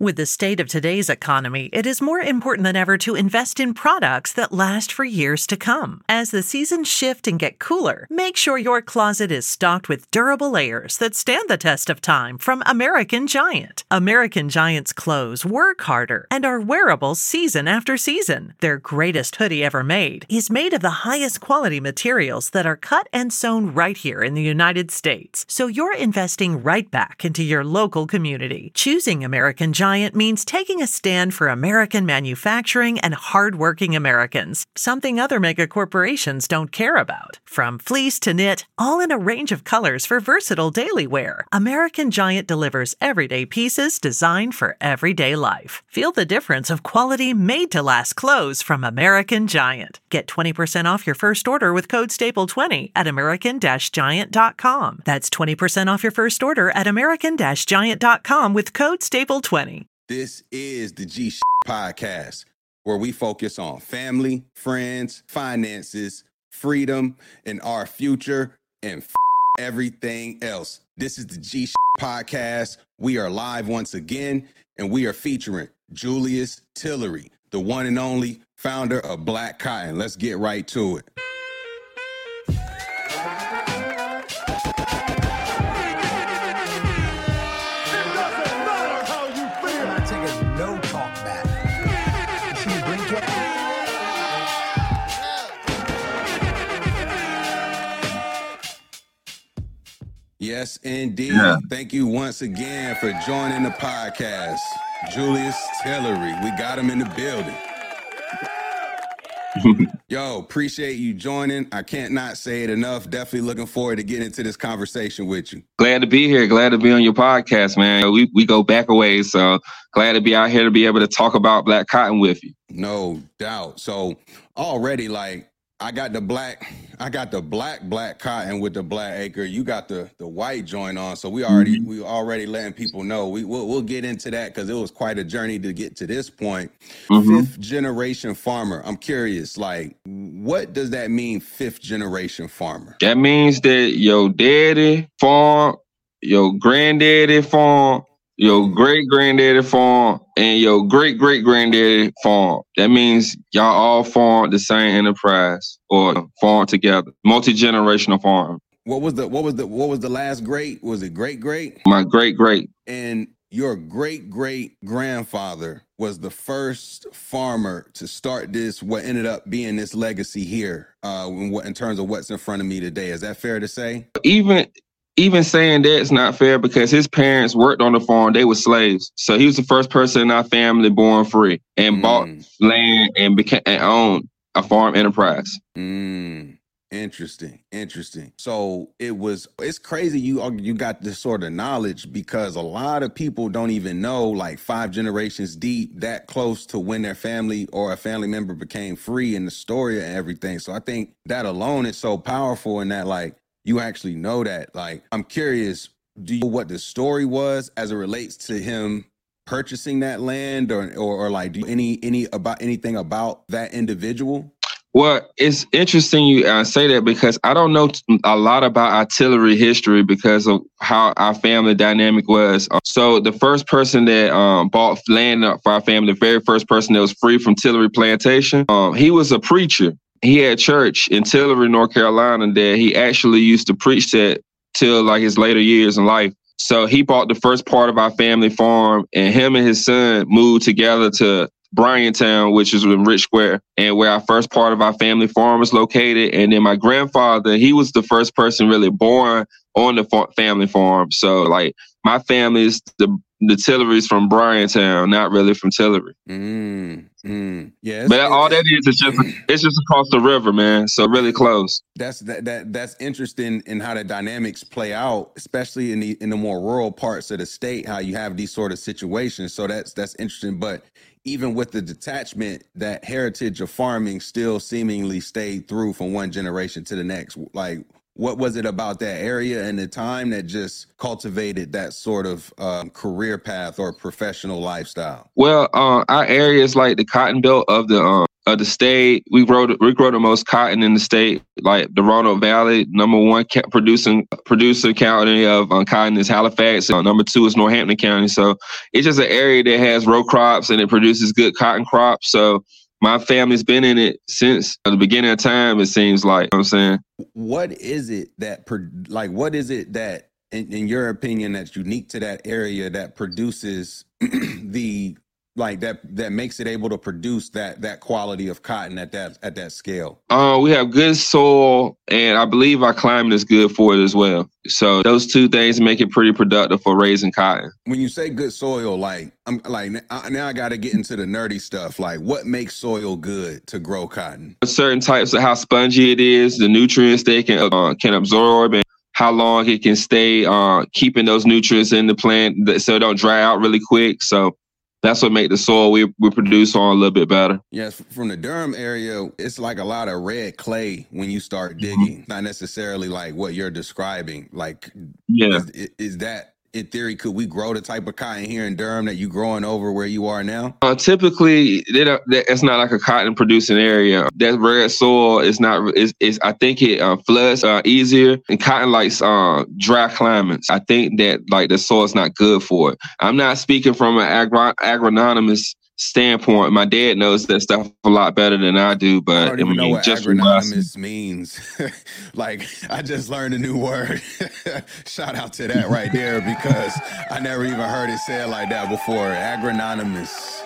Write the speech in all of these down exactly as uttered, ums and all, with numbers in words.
With the state of today's economy, it is more important than ever to invest in products that last for years to come. As the seasons shift and get cooler, make sure your closet is stocked with durable layers that stand the test of time from American Giant. American Giant's clothes work harder and are wearable season after season. Their greatest hoodie ever made is made of the highest quality materials that are cut and sewn right here in the United States. So you're investing right back into your local community. Choosing American Giant means taking a stand for American manufacturing and hardworking Americans, something other mega corporations don't care about. From fleece to knit, all in a range of colors for versatile daily wear, American Giant delivers everyday pieces designed for everyday life. Feel the difference of quality made-to-last clothes from American Giant. Get twenty percent off your first order with code staple twenty at american giant dot com. That's twenty percent off your first order at american giant dot com with code staple twenty. This is the G Podcast, where we focus on family, friends, finances, freedom, and our future, and everything else. This is the G Podcast. We are live once again, and we are featuring Julius Tillery, the one and only founder of Black Cotton. Let's get right to it. Yes, indeed. Yeah. Thank you once again for joining the podcast. Julius Tillery, we got him in the building. Yo, appreciate you joining. I can't not say it enough. Definitely looking forward to getting into this conversation with you. Glad to be here. Glad to be on your podcast, man. We we go back a ways, so glad to be out here to be able to talk about Black Cotton with you. No doubt. So already, like, I got the black, I got the black black cotton with the black acre. You got the the white joint on, so we already mm-hmm. we already letting people know. We we'll, we'll get into that because it was quite a journey to get to this point. Mm-hmm. Fifth generation farmer. I'm curious, like, what does that mean? Fifth generation farmer. That means that your daddy farm, your granddaddy farm, your great granddaddy farm, and your great great granddaddy farm. That means y'all all farm the same enterprise or farm together. Multi-generational farm. What was the what was the what was the last great? Was it great great? My great great. And your great great grandfather was the first farmer to start this, what ended up being this legacy here, uh, in, what, in terms of what's in front of me today. Is that fair to say? Even Even saying that's not fair because his parents worked on the farm. They were slaves. So he was the first person in our family born free and mm. bought land and became and owned a farm enterprise. Mm. Interesting. Interesting. So it was, it's crazy you you got this sort of knowledge because a lot of people don't even know, like, five generations deep, that close to when their family or a family member became free and the story and everything. So I think that alone is so powerful in that, like, you actually know that. Like, I'm curious, do you know what the story was as it relates to him purchasing that land, or or, or like, do you any any about anything about that individual? Well, it's interesting you uh, say that because I don't know t- a lot about artillery history because of how our family dynamic was. Uh, so the first person that um, bought land for our family, the very first person that was free from Tillery Plantation, um, he was a preacher. He had church in Tillery, North Carolina, that he actually used to preach at till like his later years in life. So he bought the first part of our family farm, and him and his son moved together to Bryantown, which is in Rich Square, and where our first part of our family farm was located. And then my grandfather, he was the first person really born on the fa- family farm. So like my family is the the Tillery's from Bryantown, not really from Tillery. Mm, mm. Yeah, but all that is is just it's just across the river, man. So really close. That's that that that's interesting in how the dynamics play out, especially in the in the more rural parts of the state. How you have these sort of situations. So that's that's interesting. But even with the detachment, that heritage of farming still seemingly stayed through from one generation to the next. Like, what was it about that area and the time that just cultivated that sort of um, career path or professional lifestyle? Well, uh, our area is like the cotton belt of the um, of the state. We grow the, we grow the most cotton in the state. Like the Roanoke Valley, number one ca- producing producer county of um, cotton is Halifax. Uh, number two is Northampton County. So it's just an area that has row crops and it produces good cotton crops. So my family's been in it since the beginning of time, it seems like. You know what I'm saying? What is it that, like, what is it that, in, in your opinion, that's unique to that area that produces the, like, that that makes it able to produce that that quality of cotton at that at that scale? Uh, we have good soil, and I believe our climate is good for it as well. So those two things make it pretty productive for raising cotton. When you say good soil, like I'm like now I got to get into the nerdy stuff. Like, what makes soil good to grow cotton? Certain types of how spongy it is, the nutrients they can uh, can absorb, and how long it can stay uh, keeping those nutrients in the plant so it don't dry out really quick. So that's what makes the soil we, we produce on a little bit better. Yes, from the Durham area, it's like a lot of red clay when you start digging. Mm-hmm. Not necessarily like what you're describing. Like, yeah, is, is that, in theory, could we grow the type of cotton here in Durham that you growing over where you are now? Uh, typically, it's not like a cotton producing area. That red soil is not. Is, is I think it uh, floods uh, easier, and cotton likes uh, dry climates. I think that like the soil is not good for it. I'm not speaking from an agro- agronomist standpoint. My dad knows that stuff a lot better than I do, but I don't even I mean, know what just agronomist means. Like, I just learned a new word. Shout out to that right there, because I never even heard it said like that before. Agronomist.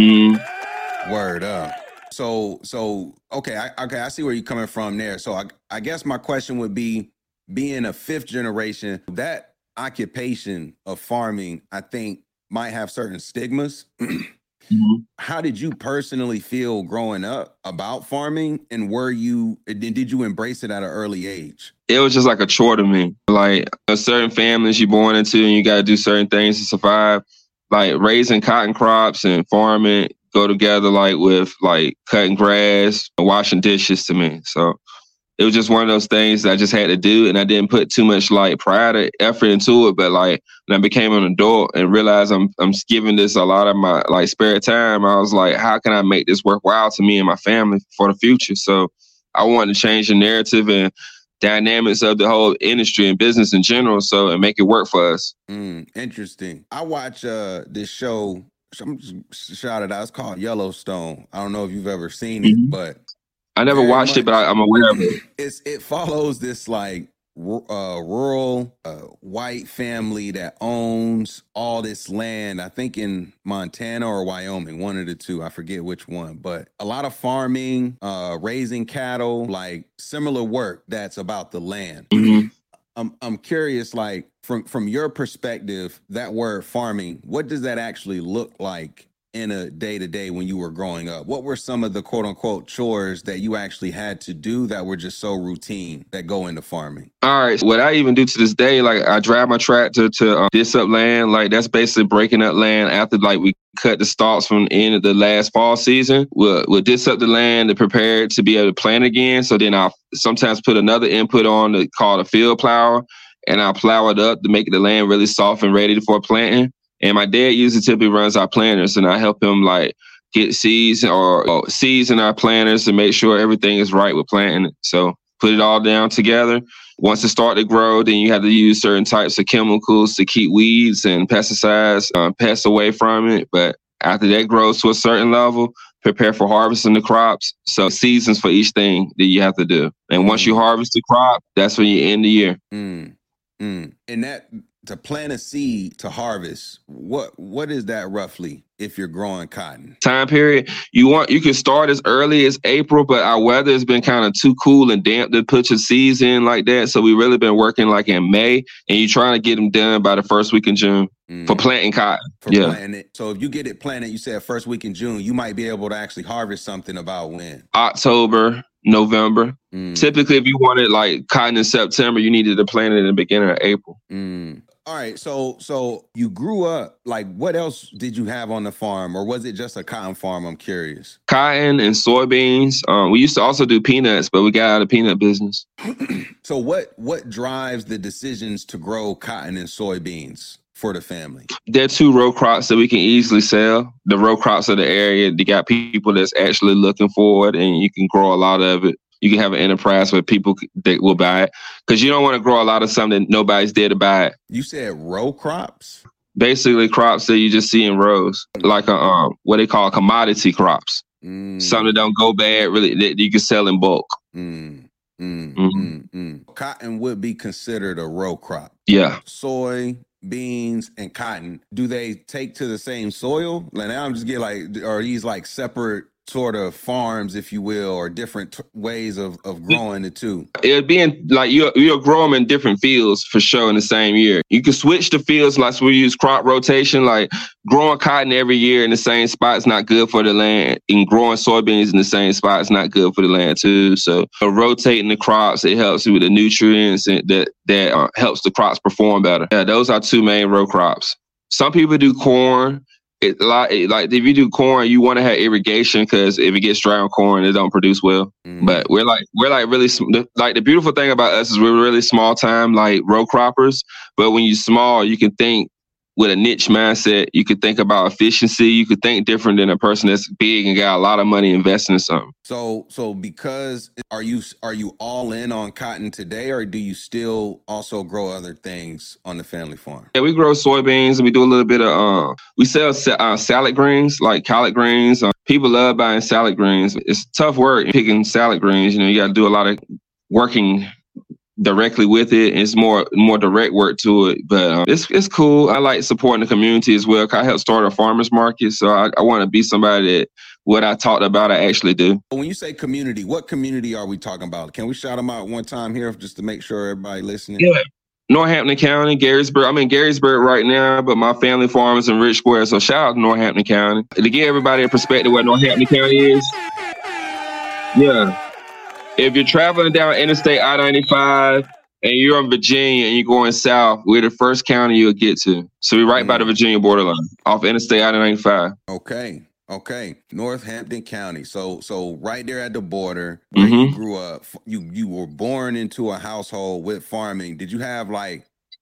Mm. Word up. So, so okay, I, okay, I see where you're coming from there. So, I, I guess my question would be, being a fifth generation, that occupation of farming, I think, might have certain stigmas. Mm-hmm. How did you personally feel growing up about farming, and were you did you embrace it at an early age? It was just like a chore to me. Like, a certain families you're born into and you got to do certain things to survive. Like raising cotton crops and farming go together like with like cutting grass, washing dishes to me. So it was just one of those things that I just had to do, and I didn't put too much like pride or effort into it. But like when I became an adult and realized I'm I'm giving this a lot of my like spare time, I was like, how can I make this worthwhile to me and my family for the future? So I wanted to change the narrative and dynamics of the whole industry and business in general, so and make it work for us. Mm, interesting. I watch uh, this show. I'm just shout it out. It's called Yellowstone. I don't know if you've ever seen it, Mm-hmm. but I never watched much. it, but I, I'm aware of it. It's it follows this like uh, rural uh, white family that owns all this land. I think in Montana or Wyoming, one of the two. I forget which one, but a lot of farming, uh, raising cattle, like similar work that's about the land. Mm-hmm. I'm I'm curious, like from from your perspective, that word farming, what does that actually look like in a day-to-day when you were growing up? What were some of the quote-unquote chores that you actually had to do that were just so routine that go into farming? All right. What I even do to this day, like I drive my tractor to uh, dis up land. Like that's basically breaking up land after like we cut the stalks from the end of the last fall season. We'll, we'll dis up the land to prepare it to be able to plant again. So then I'll sometimes put another input on the, called a field plower, and I'll plow it up to make the land really soft and ready for planting. And my dad usually typically runs our planters, and I help him like get seeds or, or seeds in our planters to make sure everything is right with planting. So put it all down together. Once it starts to grow, then you have to use certain types of chemicals to keep weeds and pesticides, uh, pests away from it. But after that grows to a certain level, prepare for harvesting the crops. So seasons for each thing that you have to do. And once you harvest the crop, that's when you end the year. Mm. Mm. And that, to plant a seed to harvest, what what is that roughly if you're growing cotton? Time period, you want you can start as early as April, but our weather has been kind of too cool and damp to put your seeds in like that. So we really been working like in May, and you're trying to get them done by the first week in June mm. for planting cotton. For yeah. planting it. So if you get it planted, you said first week in June, you might be able to actually harvest something about when? October, November. Mm. Typically, if you wanted like cotton in September, you needed to plant it in the beginning of April. Mm. All right. So so you grew up, like what else did you have on the farm, or was it just a cotton farm? I'm curious. Cotton and soybeans. Um, we used to also do peanuts, but we got out of peanut business. So what what drives the decisions to grow cotton and soybeans for the family? There are two row crops that we can easily sell. The row crops of the area, they got people that's actually looking for it, and you can grow a lot of it. You can have an enterprise where people that will buy it, because you don't want to grow a lot of something that nobody's there to buy it. You said row crops? Basically, crops that you just see in rows, like a, um, what they call commodity crops. Mm. Something that don't go bad, really, that you can sell in bulk. Mm. Mm, mm-hmm. mm, mm. Cotton would be considered a row crop. Yeah. Soy, beans, and cotton, do they take to the same soil? Like, now I'm just getting like, are these like separate sort of farms, if you will, or different t- ways of, of growing the two? It'd be in, like you'll, you'll grow them in different fields for sure in the same year. You can switch the fields, like we use crop rotation, like growing cotton every year in the same spot is not good for the land, and growing soybeans in the same spot is not good for the land too. So uh, rotating the crops, it helps with the nutrients and that, that uh, helps the crops perform better. Yeah, those are two main row crops. Some people do corn. It, like, like if you do corn, you want to have irrigation, because if it gets dry on corn, it don't produce well. Mm. But we're like we're like really like the beautiful thing about us is we're really small time like row croppers. But when you're small, you can think with a niche mindset. You could think about efficiency. You could think different than a person that's big and got a lot of money investing in something. So, so because are you are you all in on cotton today, or do you still also grow other things on the family farm? Yeah, we grow soybeans and we do a little bit of uh, we sell uh, salad greens, like collard greens. Uh, people love buying salad greens. It's tough work picking salad greens. You know, you got to do a lot of working directly with it. It's more more direct work to it, but um, it's it's cool. I like supporting the community as well. I helped start a farmers market, so I, I want to be somebody that what I talked about I actually do. When you say community, what community are we talking about? Can we shout them out one time here just to make sure everybody listening? Yeah, Northampton County, Garysburg. I'm in Garysburg right now, but my family farm is in Rich Square, so shout out to Northampton County. To give everybody a perspective what Northampton County is, yeah. If you're traveling down Interstate I ninety-five and you're in Virginia and you're going south, we're the first county you'll get to. So we're right mm. by the Virginia borderline, off Interstate I ninety-five. Okay, okay. Northampton County. So so right there at the border where mm-hmm. you grew up, you, you were born into a household with farming. Did you have like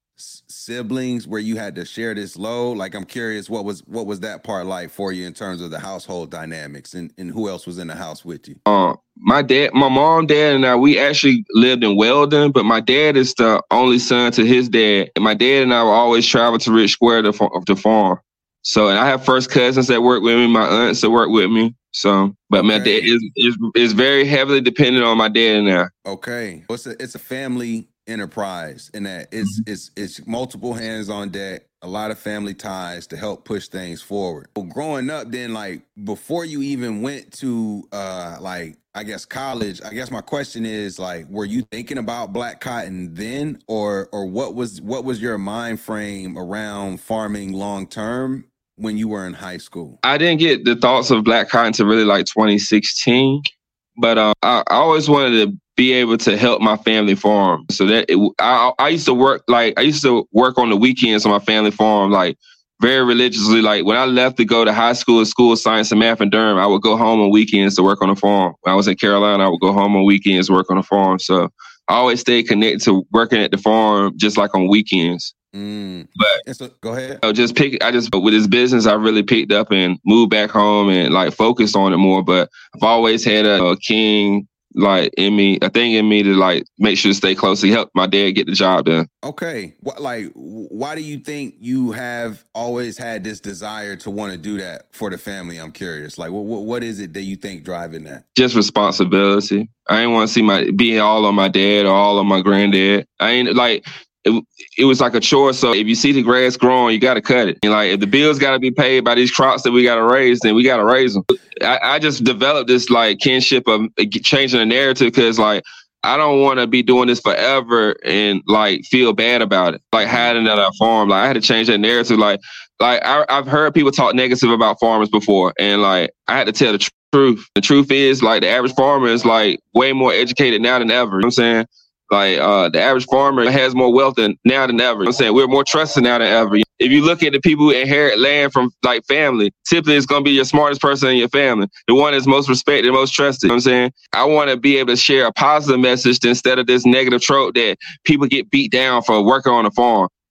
siblings where you had to share this load? Like, I'm curious, what was what was that part like for you in terms of the household dynamics, and, and who else was in the house with you? Uh, my dad, my mom, dad, and I, we actually lived in Weldon, but my dad is the only son to his dad. And my dad and I would always travel to Rich Square to, to farm. So, and I have first cousins that work with me, my aunts that work with me. So, but okay. my dad is, is is very heavily dependent on my dad and I. Okay, well, it's a it's a family enterprise in that it's mm-hmm. it's it's multiple hands on deck, a lot of family ties to help push things forward. Well, growing up, then, like before you even went to uh like I guess college, I guess my question is, like, were you thinking about black cotton then, or or what was what was your mind frame around farming long term when you were in high school? I didn't get the thoughts of black cotton until really like twenty sixteen, but uh, I, I always wanted to be able to help my family farm. So that it, I, I used to work like I used to work on the weekends on my family farm, like very religiously. Like when I left to go to high school, school of science and math in Durham, I would go home on weekends to work on the farm. When I was in Carolina, I would go home on weekends to work on the farm. So I always stayed connected to working at the farm, just like on weekends. Mm. But so, go ahead. I just pick. I just with this business, I really picked up and moved back home and like focused on it more. But I've always had a, a king. Like in me, a thing in me to like make sure to stay close to help my dad get the job done. Okay. What, like, why do you think you have always had this desire to want to do that for the family? I'm curious. Like, what what is it that you think driving that? Just responsibility. I ain't want to see my be all on my dad or all on my granddad. I ain't like. It, it was like a chore. So if you see the grass growing, you got to cut it. And like if the bills got to be paid by these crops that we got to raise, then we got to raise them. I, I just developed this like kinship of changing the narrative, because like I don't want to be doing this forever and like feel bad about it, like hiding at our farm. Like I had to change that narrative. Like like I, I've heard people talk negative about farmers before, and like I had to tell the tr- truth. The truth is like the average farmer is like way more educated now than ever. You know what I'm saying? Like uh, the average farmer has more wealth than now than ever. You know what I'm saying? We're more trusted now than ever. If you look at the people who inherit land from like family, typically it's going to be your smartest person in your family, the one that's most respected, most trusted. You know what I'm saying? I want to be able to share a positive message instead of this negative trope that people get beat down for working on a farm.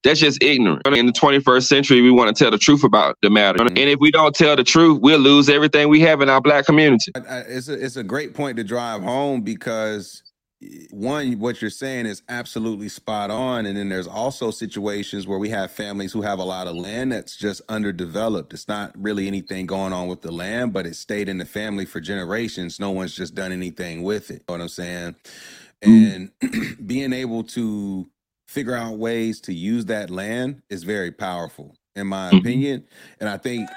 That's just ignorant. In the twenty-first century, we want to tell the truth about the matter. Mm-hmm. And if we don't tell the truth, we'll lose everything we have in our Black community. It's a, it's a great point to drive home because, one, what you're saying is absolutely spot on. And then there's also situations where we have families who have a lot of land that's just underdeveloped. It's not really anything going on with the land, but it stayed in the family for generations. No one's just done anything with it. You know what I'm saying? And mm-hmm. being able to figure out ways to use that land is very powerful, in my mm-hmm. opinion. And I think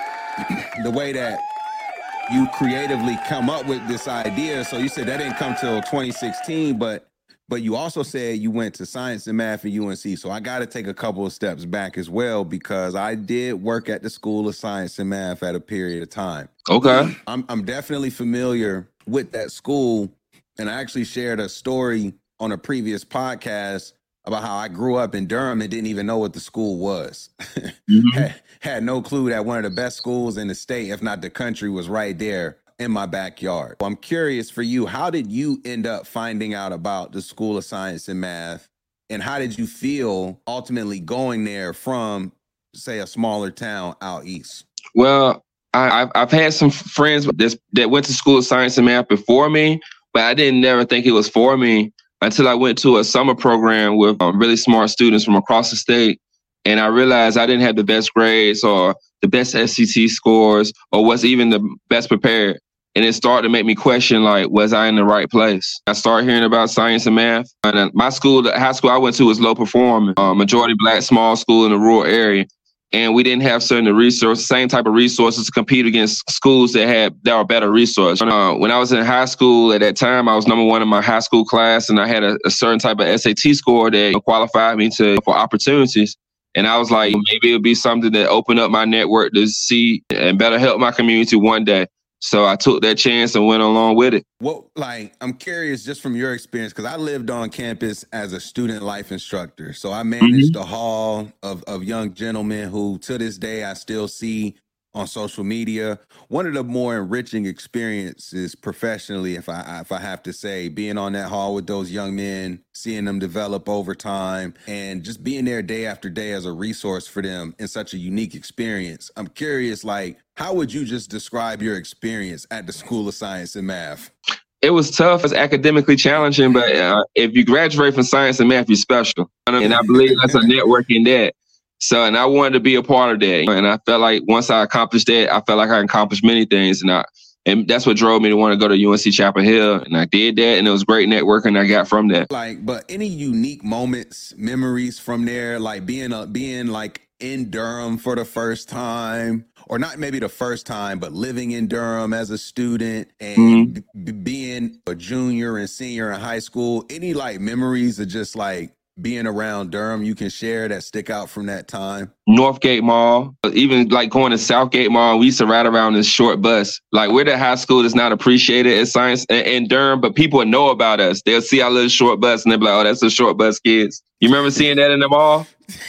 the way that you creatively come up with this idea, so you said that didn't come till twenty sixteen, but but you also said you went to science and math at U N C. So I got to take a couple of steps back as well, because I did work at the School of Science and Math at a period of time. Okay. I'm I'm definitely familiar with that school, and I actually shared a story on a previous podcast about how I grew up in Durham and didn't even know what the school was. Mm-hmm. had, had no clue that one of the best schools in the state, if not the country, was right there in my backyard. I'm curious for you, how did you end up finding out about the School of Science and Math? And how did you feel ultimately going there from, say, a smaller town out east? Well, I, I've, I've had some friends that, that went to School of Science and Math before me, but I didn't never think it was for me until I went to a summer program with um, really smart students from across the state. And I realized I didn't have the best grades or the best S C T scores or was even the best prepared. And it started to make me question, like, was I in the right place? I started hearing about science and math. And my school, the high school I went to was low performing, uh, majority Black, small school in a rural area. And we didn't have certain resources, same type of resources to compete against schools that had that were better resources. Uh, when I was in high school at that time, I was number one in my high school class, and I had a, a certain type of S A T score that qualified me to for opportunities. And I was like, maybe it'll be something that opened up my network to see and better help my community one day. So I took that chance and went along with it. Well, like, I'm curious just from your experience, because I lived on campus as a student life instructor. So I managed mm-hmm. a hall of, of young gentlemen who to this day I still see on social media. One of the more enriching experiences professionally, if I if I have to say, being on that hall with those young men, seeing them develop over time, and just being there day after day as a resource for them in such a unique experience. I'm curious, like, how would you just describe your experience at the School of Science and Math? It was tough. It was academically challenging, but uh, if you graduate from science and math, you're special. And I believe that's a network in that. So, and I wanted to be a part of that. And I felt like once I accomplished that, I felt like I accomplished many things. And I, and that's what drove me to want to go to U N C Chapel Hill. And I did that. And it was great networking I got from that. Like, but any unique moments, memories from there, like being a, being like in Durham for the first time, or not maybe the first time, but living in Durham as a student and mm-hmm. b- being a junior and senior in high school, any like memories of just like being around Durham you can share that stick out from that time? Northgate Mall, even like going to Southgate Mall, we used to ride around this short bus. Like, we're the high school that's not appreciated at science in Durham, but people know about us. They'll see our little short bus and they'll be like, oh, that's the short bus kids. You remember seeing that in the mall?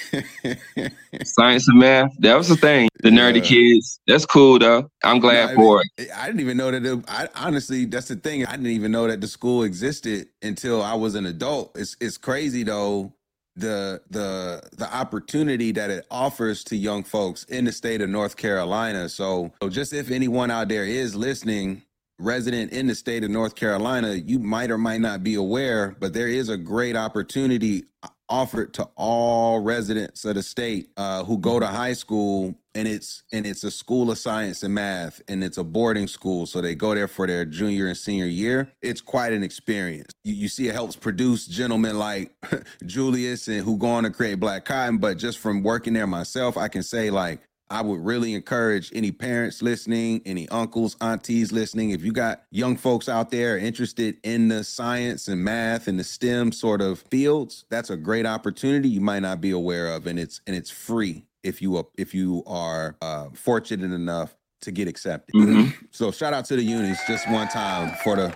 Science and math, that was the thing. The nerdy yeah. kids. That's cool, though. I'm glad no, for it. I didn't even know that. It, I honestly, that's the thing. I didn't even know that the school existed until I was an adult. It's it's crazy though, the the the opportunity that it offers to young folks in the state of North Carolina. So, so just if anyone out there is listening, resident in the state of North Carolina, you might or might not be aware, but there is a great opportunity offered to all residents of the state uh, who go to high school, and it's and it's a School of Science and Math, and it's a boarding school, so they go there for their junior and senior year. It's quite an experience. You, you see, it helps produce gentlemen like Julius and who go on to create Black Cotton, but just from working there myself, I can say, like, I would really encourage any parents listening, any uncles, aunties listening, if you got young folks out there interested in the science and math and the STEM sort of fields, that's a great opportunity you might not be aware of, and it's and it's free if you are, if you are uh, fortunate enough to get accepted. Mm-hmm. So shout out to the unis just one time for the,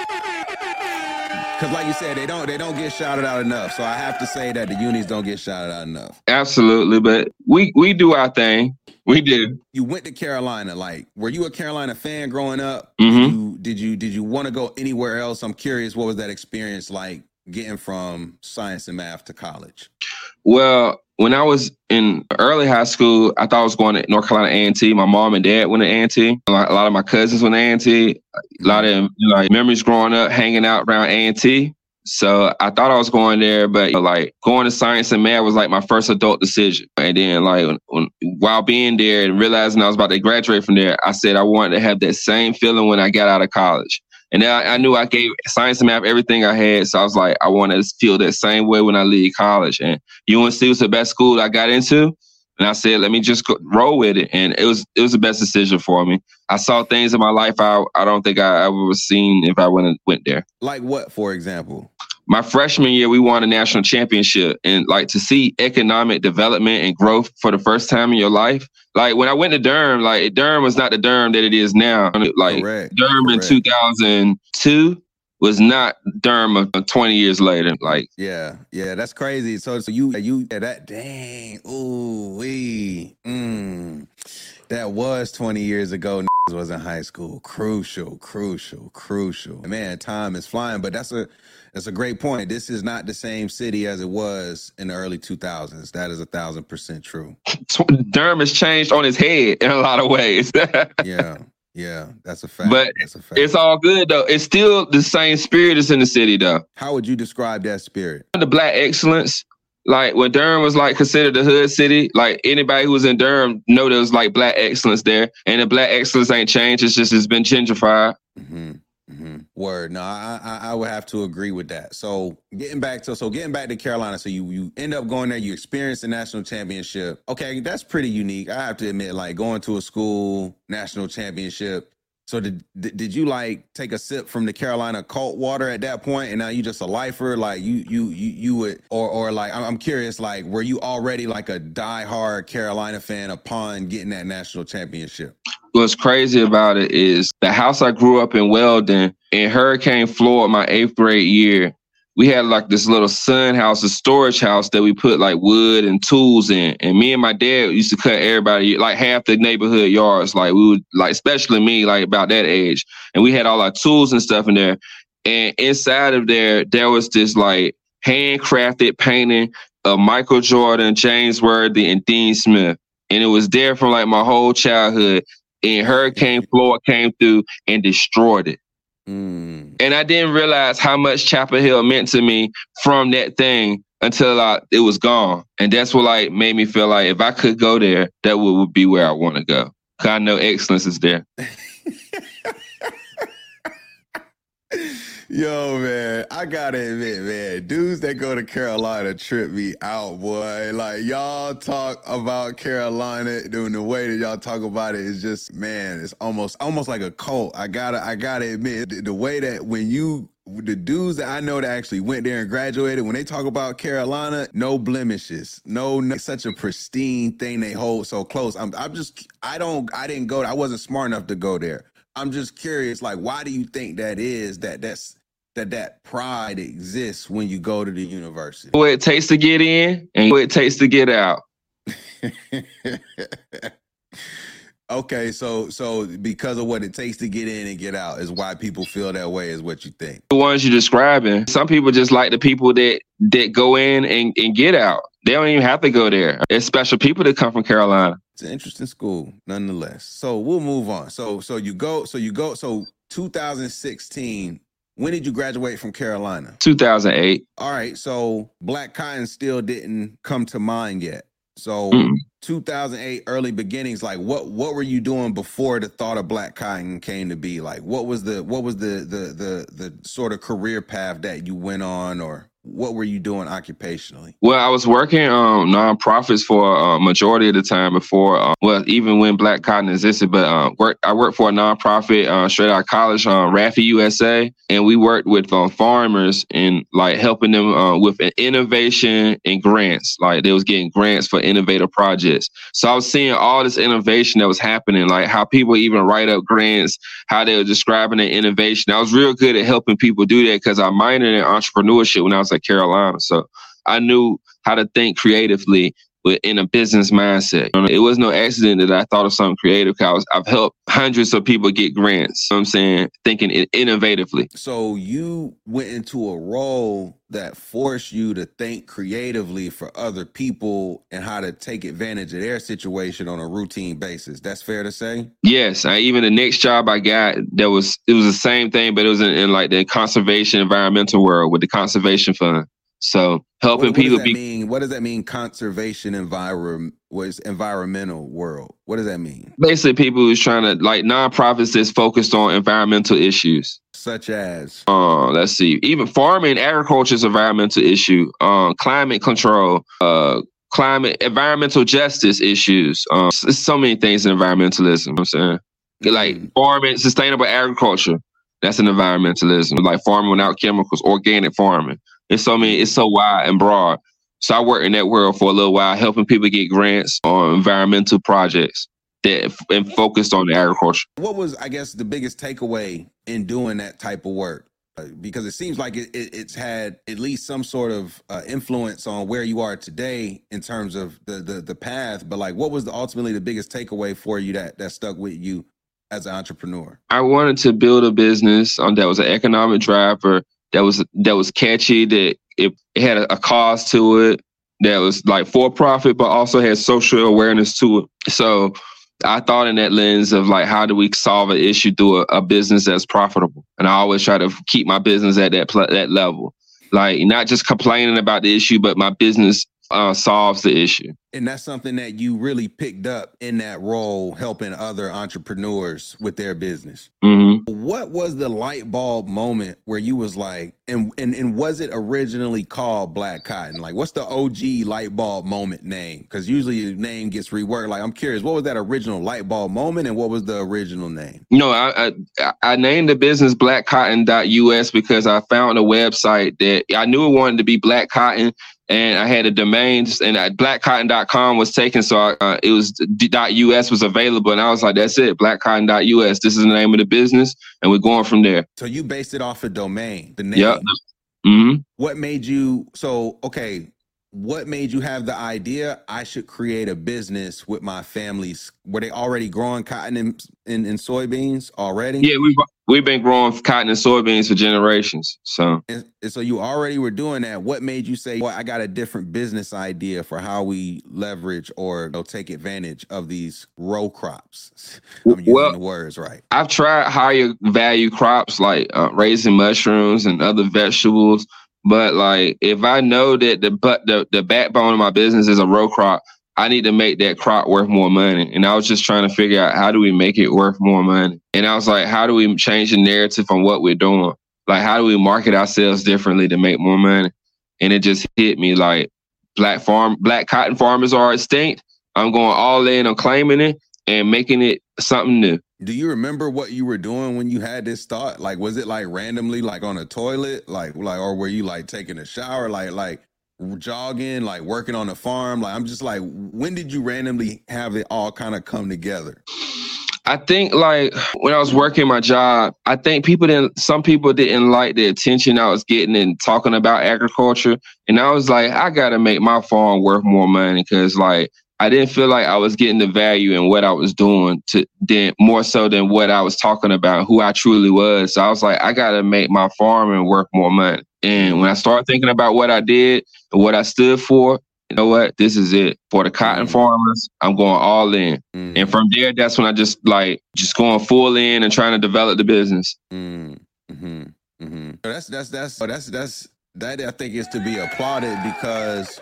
because like you said, they don't they don't get shouted out enough. So I have to say that the unis don't get shouted out enough. Absolutely, but we we do our thing. We do. You went to Carolina. Like, were you a Carolina fan growing up? Mm-hmm. Did you did you did you want to go anywhere else? I'm curious, what was that experience like getting from science and math to college? Well, when I was in early high school, I thought I was going to North Carolina A and T. My mom and dad went to A and T. A lot of my cousins went to A and T. A lot of like memories growing up, hanging out around A and T. So I thought I was going there, but you know, like going to science and math was like my first adult decision. And then like when, when, while being there and realizing I was about to graduate from there, I said I wanted to have that same feeling when I got out of college. And then I, I knew I gave science and math everything I had. So I was like, I want to feel that same way when I leave college. And U N C was the best school I got into. And I said, let me just go, roll with it. And it was it was the best decision for me. I saw things in my life I, I don't think I ever was seen if I went, went there. Like what, for example? My freshman year, we won a national championship. And like to see economic development and growth for the first time in your life. Like when I went to Durham, like Durham was not the Durham that it is now. Like Correct. Durham Correct. in two thousand two was not Durham of twenty years later. Like, yeah, yeah, that's crazy. So, so you, you, yeah, that dang, ooh, wee, mm, that was twenty years ago. Was in high school. Crucial, crucial, crucial. Man, time is flying. But that's a, that's a great point. This is not the same city as it was in the early two thousands. That is a thousand percent true. Durham has changed on his head in a lot of ways. yeah. Yeah, that's a fact. But that's a fact. It's all good, though. It's still the same spirit that's in the city, though. How would you describe that spirit? The Black excellence. Like when Durham was like considered the hood city, like anybody who was in Durham know there was like Black excellence there. And the Black excellence ain't changed. It's just it's been gentrified. Mm-hmm. Mm-hmm. Word. No, I, I I would have to agree with that. So getting back to so getting back to Carolina, so you you end up going there, you experience the national championship. Okay, that's pretty unique. I have to admit, like going to a school national championship. So did did you like take a sip from the Carolina Colt water at that point, and now you just a lifer? Like you you you you would, or or like I'm curious, like were you already like a diehard Carolina fan upon getting that national championship? What's crazy about it is the house I grew up in, Weldon, in Hurricane Floyd, my eighth grade year, we had like this little sun house, a storage house that we put like wood and tools in. And me and my dad used to cut everybody, like half the neighborhood yards. Like we would, like, especially me, like about that age. And we had all our tools and stuff in there. And inside of there, there was this like handcrafted painting of Michael Jordan, James Worthy, and Dean Smith. And it was there from like my whole childhood. And Hurricane Floyd came through and destroyed it. Mm. And I didn't realize how much Chapel Hill meant to me from that thing until I, it was gone. And that's what like made me feel like if I could go there, that would, would be where I want to go. Because I know excellence is there. Yo, man, I gotta admit, man, dudes that go to Carolina trip me out, boy. Like, y'all talk about Carolina, doing the way that y'all talk about it is just, man, it's almost almost like a cult. I gotta, I gotta admit, the, the way that when you, the dudes that I know that actually went there and graduated, when they talk about Carolina, no blemishes, no, no such a pristine thing they hold so close. I'm, I'm just, I don't, I didn't go, I wasn't smart enough to go there. I'm just curious, like, why do you think that is, that that's, that that pride exists when you go to the university? What it takes to get in and what it takes to get out. Okay, so so because of what it takes to get in and get out is why people feel that way, is what you think? The ones you're describing, some people just like the people that that go in and, and get out. They don't even have to go there. There's special people that come from Carolina. It's an interesting school, nonetheless. So we'll move on. So so you go, so you go, so two thousand sixteen. When did you graduate from Carolina? two thousand eight. All right, so Black Cotton still didn't come to mind yet. So mm. two thousand eight, early beginnings, like what what were you doing before the thought of Black Cotton came to be? Like what was the what was the the the the sort of career path that you went on, or what were you doing occupationally? Well, I was working um nonprofits for a majority of the time before, uh, well, even when Black Cotton existed, but uh, work, I worked for a nonprofit uh, straight out of college, uh, Raffi U S A, and we worked with um, farmers and like helping them uh, with an innovation and grants. Like they was getting grants for innovative projects. So I was seeing all this innovation that was happening, like how people even write up grants, how they were describing the innovation. I was real good at helping people do that because I minored in entrepreneurship when I was at Carolina. So I knew how to think creatively with in a business mindset. You know, it was no accident that I thought of something creative because I've helped hundreds of people get grants. You know what I'm saying? Thinking innovatively. So you went into a role that forced you to think creatively for other people and how to take advantage of their situation on a routine basis. That's fair to say? Yes. I, even the next job I got, there was it was the same thing, but it was in, in like the conservation environmental world with the conservation fund. So helping what, what people does that be mean? What does that mean? Conservation environment was environmental world. What does that mean? Basically people who's trying to like nonprofits that's focused on environmental issues. Such as uh let's see, even farming, agriculture is an environmental issue, um, climate control, uh climate, environmental justice issues. Um there's so many things in environmentalism, you know what I'm saying? Mm-hmm. Like farming, sustainable agriculture, that's an environmentalism. Like farming without chemicals, organic farming. It's so many, it's so wide and broad. So I worked in that world for a little while, helping people get grants on environmental projects that and focused on the agriculture. What was, I guess, the biggest takeaway in doing that type of work? Uh, because it seems like it, it, it's had at least some sort of uh, influence on where you are today in terms of the, the the path. But like, what was the, ultimately the biggest takeaway for you that that stuck with you as an entrepreneur? I wanted to build a business um, that was an economic driver, that was that was catchy, that it, it had a, a cause to it, that was like for profit, but also had social awareness to it. So I thought in that lens of like, how do we solve an issue through a, a business that's profitable? And I always try to keep my business at that pl- that level, like not just complaining about the issue, but my business uh, solves the issue. And that's something that you really picked up in that role, helping other entrepreneurs with their business. Mm-hmm. What was the light bulb moment where you was like, and, and and was it originally called Black Cotton? Like, what's the O G light bulb moment name? Because usually the name gets reworked. Like, I'm curious, what was that original light bulb moment, and what was the original name? No, I I, I named the business black cotton dot U S because I found a website that I knew it wanted to be Black Cotton. And I had a domain, and black cotton dot com was taken, so I, uh, it was .us was available, and I was like, "That's it, black cotton dot U S. This is the name of the business, and we're going from there." So you based it off a domain, the name. Yep. Mm-hmm. What made you? So okay, what made you have the idea? I should create a business with my families. Were they already growing cotton and, and, and soybeans already? Yeah, we've we've been growing cotton and soybeans for generations. So, and, and so you already were doing that. What made you say, "Well, I got a different business idea for how we leverage or you know, take advantage of these row crops"? I'm using well, the words right. I've tried higher value crops like uh, raising mushrooms and other vegetables. But like, if I know that the but the, the backbone of my business is a row crop, I need to make that crop worth more money. And I was just trying to figure out, how do we make it worth more money? And I was like, how do we change the narrative on what we're doing? Like, how do we market ourselves differently to make more money? And it just hit me like, black farm, black cotton farmers are extinct. I'm going all in on claiming it and making it something new. Do you remember what you were doing when you had this thought? Like, was it like randomly, like on a toilet, like, like, or were you like taking a shower, like, like jogging, like working on a farm? Like, I'm just like, when did you randomly have it all kind of come together? I think like when I was working my job, I think people didn't, some people didn't like the attention I was getting and talking about agriculture. And I was like, I got to make my farm worth more money, because like, I didn't feel like I was getting the value in what I was doing to then more so than what I was talking about, who I truly was. So I was like, I got to make my farming worth more money. And when I started thinking about what I did and what I stood for, you know what, this is it. For the cotton mm. farmers, I'm going all in. Mm. And from there, that's when I just like, just going full in and trying to develop the business. Mm. Mm-hmm. Mm-hmm. That's, that's, that's, that's, that's, that I think is to be applauded, because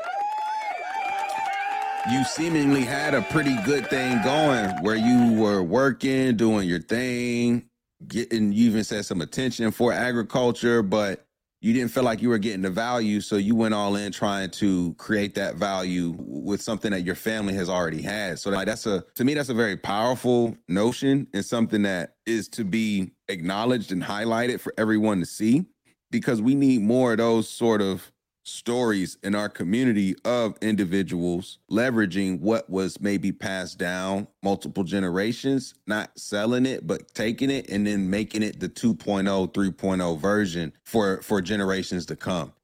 you seemingly had a pretty good thing going where you were working, doing your thing, getting, you even said some attention for agriculture, but you didn't feel like you were getting the value. So you went all in trying to create that value with something that your family has already had. So like, that's a, to me, that's a very powerful notion, and something that is to be acknowledged and highlighted for everyone to see, because we need more of those sort of stories in our community of individuals leveraging what was maybe passed down multiple generations, not selling it, but taking it and then making it the two point oh, three point oh version for, for generations to come.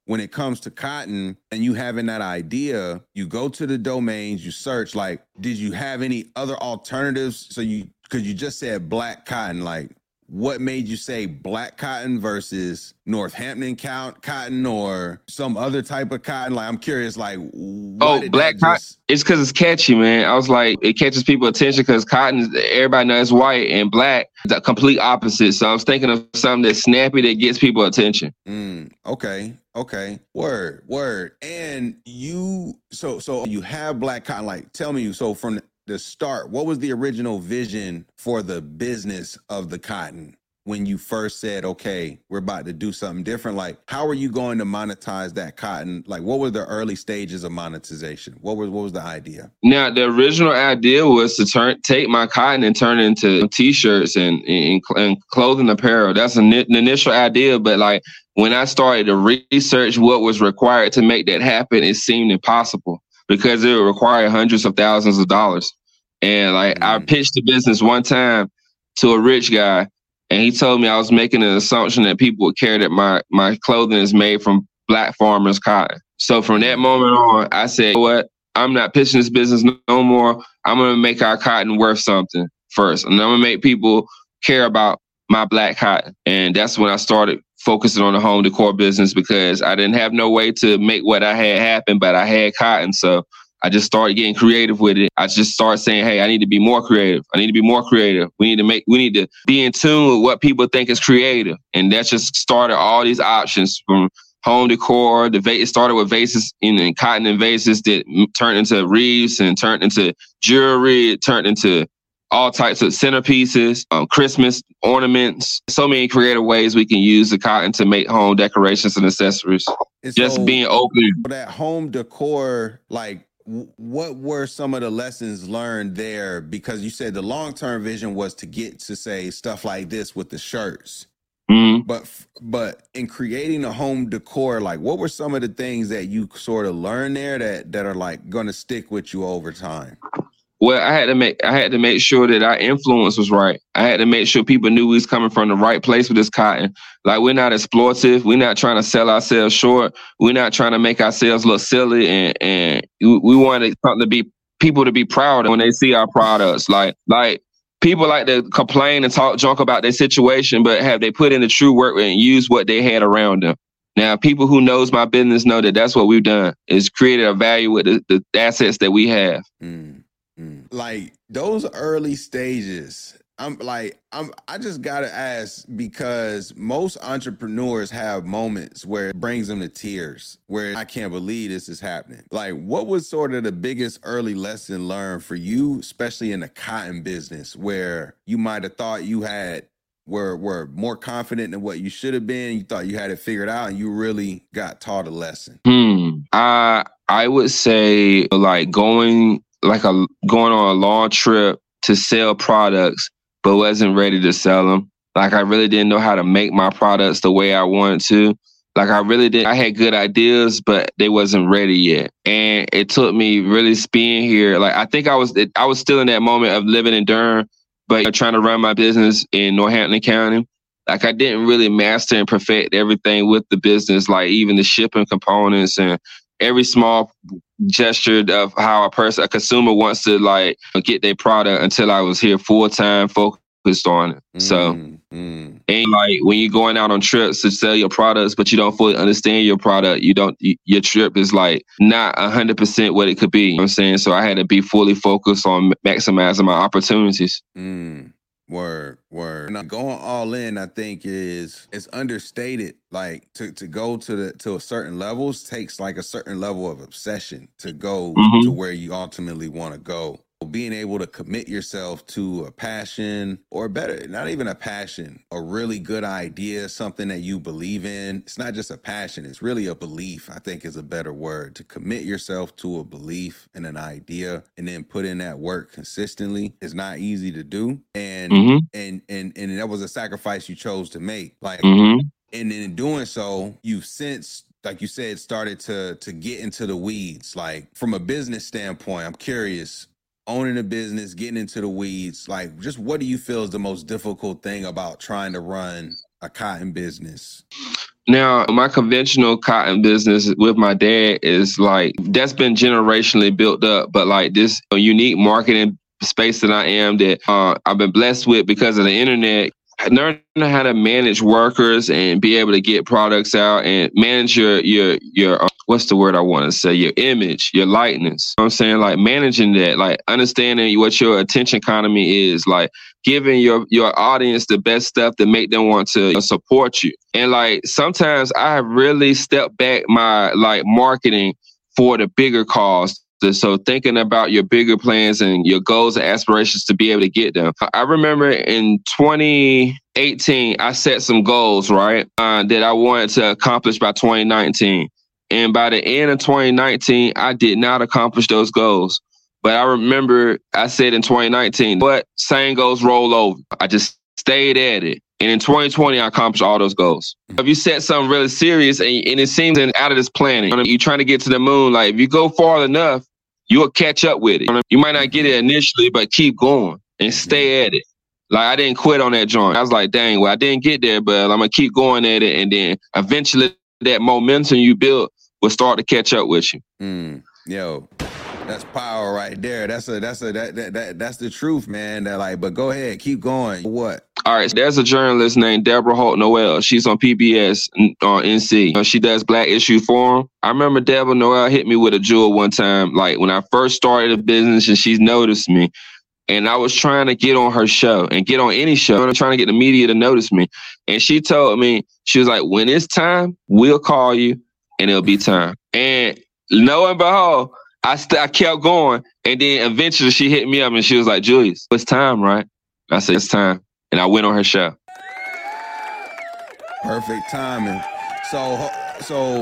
when it comes to cotton and you having that idea, you go to the domains, you search, like, did you have any other alternatives? So you, because you just said black cotton, like, what made you say black cotton versus Northampton cotton or some other type of cotton? Like, I'm curious, like, oh, black cotton. Just... It's because it's catchy, man. I was like, it catches people's attention because cotton, everybody knows white, and black, the complete opposite. So I was thinking of something that's snappy that gets people attention. Mm, okay. Okay. Word, word. And you, so, so you have black cotton, like, tell me, so from the start, what was the original vision for the business of the cotton when you first said, okay, we're about to do something different? Like, how are you going to monetize that cotton? Like, what were the early stages of monetization? What was what was the idea? Now, the original idea was to turn take my cotton and turn it into T-shirts and, and, and clothing apparel. That's an, an initial idea, but like when I started to research what was required to make that happen, it seemed impossible because it would require hundreds of thousands of dollars. And like mm. I pitched the business one time to a rich guy, and he told me I was making an assumption that people would care that my my clothing is made from black farmers' cotton. So from that moment on, I said, you know what? I'm not pitching this business no more. I'm going to make our cotton worth something first. And I'm going to make people care about my black cotton. And that's when I started focusing on the home decor business because I didn't have no way to make what I had happen, but I had cotton. So I just started getting creative with it. I just started saying, hey, I need to be more creative. I need to be more creative. We need to make, we need to be in tune with what people think is creative. And that just started all these options from home decor. The va- it started with vases in, in cotton and vases that turned into wreaths and turned into jewelry. It turned into all types of centerpieces, um, Christmas ornaments, so many creative ways we can use the cotton to make home decorations and accessories. And just so being open. That home decor, like, what were some of the lessons learned there? Because you said the long-term vision was to get to say stuff like this with the shirts. Mm-hmm. But but in creating a home decor, like what were some of the things that you sort of learned there that that are like going to stick with you over time? Well, I had to make I had to make sure that our influence was right. I had to make sure people knew we was coming from the right place with this cotton. Like we're not exploitive. We're not trying to sell ourselves short. We're not trying to make ourselves look silly. And and we wanted something to be people to be proud of when they see our products. Like like people like to complain and talk junk about their situation, but have they put in the true work and use what they had around them? Now, people who knows my business know that that's what we've done is created a value with the, the assets that we have. Mm. Like those early stages, I'm like, I'm, I just got to ask because most entrepreneurs have moments where it brings them to tears, where I can't believe this is happening. Like, what was sort of the biggest early lesson learned for you, especially in the cotton business, where you might have thought you had were were more confident in what you should have been, you thought you had it figured out, and you really got taught a lesson? Hmm. I I would say like going. like a going on a long trip to sell products, but wasn't ready to sell them. Like I really didn't know how to make my products the way I wanted to. Like I really did. I had good ideas, but they wasn't ready yet. And it took me really being here. Like I think I was, I was still in that moment of living in Durham, but trying to run my business in Northampton County. Like I didn't really master and perfect everything with the business, like even the shipping components and every small gesture of how a person, a consumer wants to like get their product until I was here full time focused on it. Mm, so, mm. And like when you're going out on trips to sell your products, but you don't fully understand your product, you don't, you, your trip is like not a hundred percent what it could be. You know what I'm saying? So I had to be fully focused on maximizing my opportunities. Mm. Word, word. Now, going all in, I think is is understated. Like to, to go to the to a certain levels takes like a certain level of obsession to go mm-hmm. to where you ultimately want to go. Being able to commit yourself to a passion, or better, not even a passion, a really good idea, something that you believe in. It's not just a passion, it's really a belief, I think is a better word. To commit yourself to a belief and an idea and then put in that work consistently is not easy to do. And mm-hmm. and and and that was a sacrifice you chose to make. Like mm-hmm. and in doing so, you've since, like you said, started to to get into the weeds. Like from a business standpoint, I'm curious, owning a business, getting into the weeds, like just what do you feel is the most difficult thing about trying to run a cotton business? Now, my conventional cotton business with my dad is like, that's been generationally built up, but like this unique marketing space that I am that uh, I've been blessed with because of the internet, learning how to manage workers and be able to get products out and manage your, your, your, uh, what's the word I want to say? Your image, your likeness. You know what I'm saying? Like managing that, like understanding what your attention economy is, like giving your, your audience the best stuff to make them want to uh, support you. And like, sometimes I have really stepped back my like marketing for the bigger cause. So thinking about your bigger plans and your goals and aspirations to be able to get them. I remember in twenty eighteen, I set some goals, right, uh, that I wanted to accomplish by twenty nineteen. And by the end of twenty nineteen, I did not accomplish those goals. But I remember I said in twenty nineteen, what same goals roll over. I just stayed at it. And in twenty twenty, I accomplished all those goals. If you set something really serious and, and it seems out of this planet, you're trying to get to the moon, like if you go far enough, you'll catch up with it. You might not get it initially, but keep going and stay at it. Like I didn't quit on that joint. I was like, dang, well, I didn't get there, but I'm going to keep going at it. And then eventually that momentum you built will start to catch up with you. Mm, yo, that's power right there. That's a, that's a, that, that, that, that's the truth, man. That like, but go ahead, keep going. What? All right, so there's a journalist named Deborah Holt Noel. She's on P B S on N C. She does Black Issue Forum. I remember Deborah Noel hit me with a jewel one time, like when I first started the business and she's noticed me. And I was trying to get on her show and get on any show. I'm trying to get the media to notice me. And she told me, she was like, when it's time, we'll call you and it'll be time. And lo and behold, I, st- I kept going. And then eventually she hit me up and she was like, Julius, it's time, right? I said, it's time. And I went on her show. Perfect timing. So, so,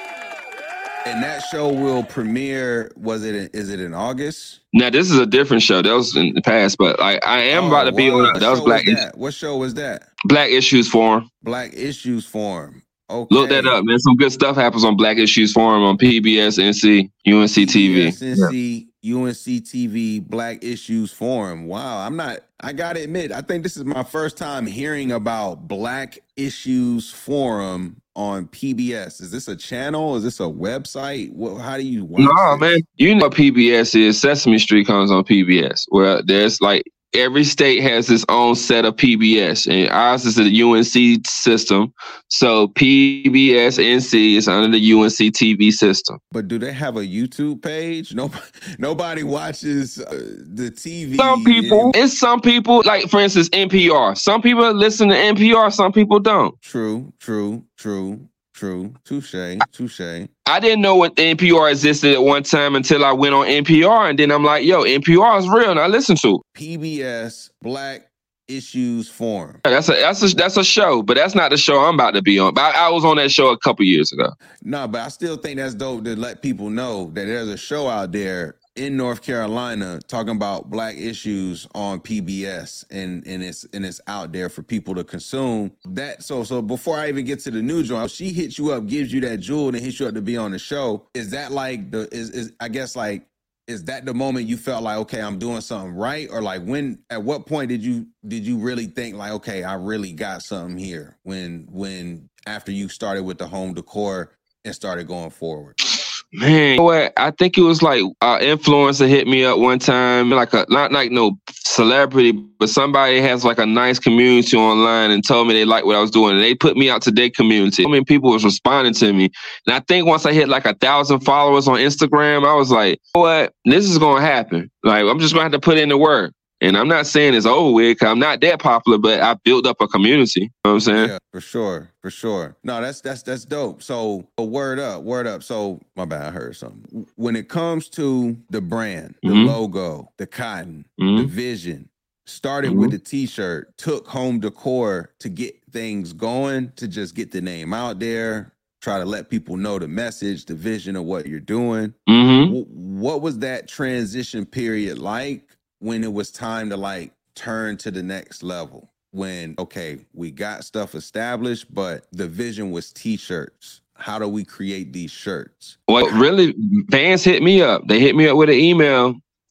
and that show will premiere. Was it? In, is it in August? Now this is a different show. That was in the past, but like I am oh, about to be on. That was Black. Was that? What show was that? Black Issues Forum. Black Issues Forum. Okay. Look that up, man. Some good stuff happens on Black Issues Forum on P B S, N C, U N C T V. P B S, N C, yeah. U N C T V, Black Issues Forum. Wow, I'm not. I gotta admit, I think this is my first time hearing about Black Issues Forum on P B S. Is this a channel? Is this a website? What, how do you watch No, this? man. You know what P B S is. Sesame Street comes on P B S, where there's like every state has its own set of P B S, and ours is the U N C system. So P B S N C is under the U N C T V system. But do they have a YouTube page? Nobody, nobody watches uh, the T V. Some people. It's some people, like for instance, N P R. Some people listen to N P R, some people don't. True, true, true. True. Touche. Touche. I didn't know what N P R existed at one time until I went on N P R. And then I'm like, yo, N P R is real. And I listen to it. P B S Black Issues Forum. That's a that's a that's a show, but that's not the show I'm about to be on. But I, I was on that show a couple years ago. No, but I still think that's dope to let people know that there's a show out there in North Carolina talking about Black issues on P B S, and and it's and it's out there for people to consume. That so so before I even get to the new joint, she hits you up, gives you that jewel, and hits you up to be on the show. Is that like the is is I guess like is that the moment you felt like, okay, I'm doing something right? Or like when at what point did you did you really think like, okay, I really got something here? When when after you started with the home decor and started going forward? Man, you know what? I think it was like an influencer hit me up one time, like a not like no celebrity, but somebody has like a nice community online and told me they liked what I was doing, and they put me out to their community. I mean, people was responding to me, and I think once I hit like a thousand followers on Instagram, I was like, you know what? This is gonna happen. Like, I'm just gonna have to put in the work. And I'm not saying it's over with, 'cause I'm not that popular, but I built up a community. You know what I'm saying? Yeah, for sure. For sure. No, that's that's that's dope. So word up, word up. So my bad, I heard something. When it comes to the brand, the mm-hmm. logo, the cotton, mm-hmm. the vision, started mm-hmm. with the t-shirt, took home decor to get things going, to just get the name out there, try to let people know the message, the vision of what you're doing. Mm-hmm. W- what was that transition period like? When it was time to like turn to the next level, when, okay, we got stuff established, but the vision was t-shirts. How do we create these shirts? Well, really, fans hit me up. They hit me up with an email